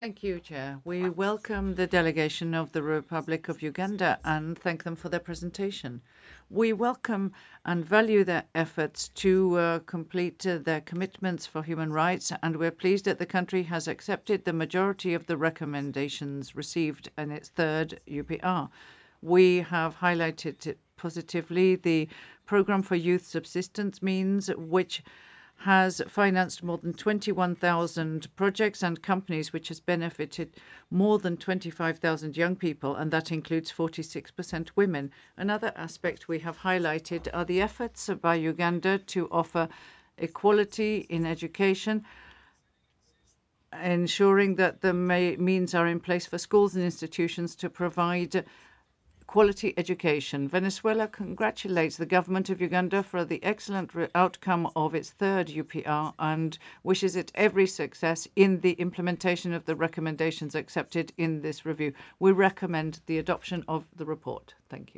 Thank you, Chair. We welcome the delegation of the Republic of Uganda and thank them for their presentation. We welcome and value their efforts to complete their commitments for human rights, and we're pleased that the country has accepted the majority of the recommendations received in its third UPR. We have highlighted positively the Programme for Youth Subsistence Means, which has financed more than 21,000 projects and companies, which has benefited more than 25,000 young people, and that includes 46% women. Another aspect we have highlighted are the efforts by Uganda to offer equality in education, ensuring that the means are in place for schools and institutions to provide quality education. Venezuela congratulates the government of Uganda for the excellent outcome of its third UPR and wishes it every success in the implementation of the recommendations accepted in this review. We recommend the adoption of the report. Thank you.